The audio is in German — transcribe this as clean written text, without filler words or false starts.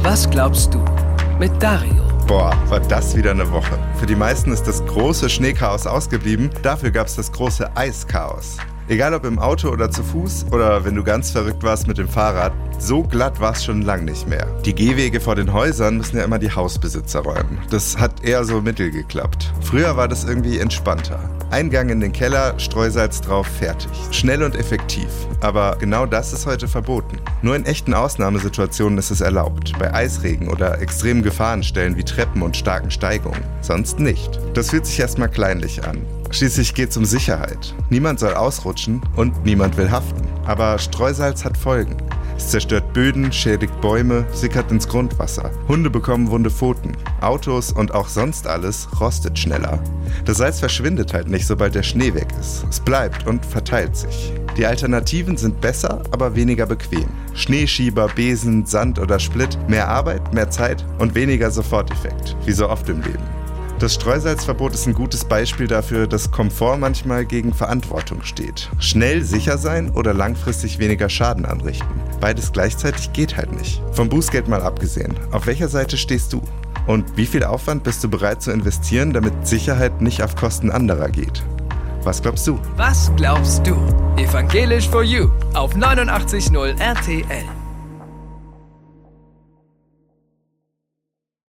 Was glaubst du? Mit Dario. Boah, war das wieder eine Woche. Für die meisten ist das große Schneechaos ausgeblieben, dafür gab es das große Eischaos. Egal ob im Auto oder zu Fuß oder wenn du ganz verrückt warst mit dem Fahrrad, so glatt war es schon lang nicht mehr. Die Gehwege vor den Häusern müssen ja immer die Hausbesitzer räumen. Das hat eher so mittel geklappt. Früher war das irgendwie entspannter. Eingang in den Keller, Streusalz drauf, fertig. Schnell und effektiv. Aber genau das ist heute verboten. Nur in echten Ausnahmesituationen ist es erlaubt. Bei Eisregen oder extremen Gefahrenstellen wie Treppen und starken Steigungen. Sonst nicht. Das fühlt sich erstmal kleinlich an. Schließlich geht es um Sicherheit. Niemand soll ausrutschen und niemand will haften. Aber Streusalz hat Folgen. Es zerstört Böden, schädigt Bäume, sickert ins Grundwasser. Hunde bekommen wunde Pfoten. Autos und auch sonst alles rostet schneller. Das Salz verschwindet halt nicht, sobald der Schnee weg ist. Es bleibt und verteilt sich. Die Alternativen sind besser, aber weniger bequem. Schneeschieber, Besen, Sand oder Split. Mehr Arbeit, mehr Zeit und weniger Soforteffekt. Wie so oft im Leben. Das Streusalzverbot ist ein gutes Beispiel dafür, dass Komfort manchmal gegen Verantwortung steht. Schnell sicher sein oder langfristig weniger Schaden anrichten. Beides gleichzeitig geht halt nicht. Vom Bußgeld mal abgesehen. Auf welcher Seite stehst du? Und wie viel Aufwand bist du bereit zu investieren, damit Sicherheit nicht auf Kosten anderer geht? Was glaubst du? Was glaubst du? Evangelisch for You auf 89.0 RTL.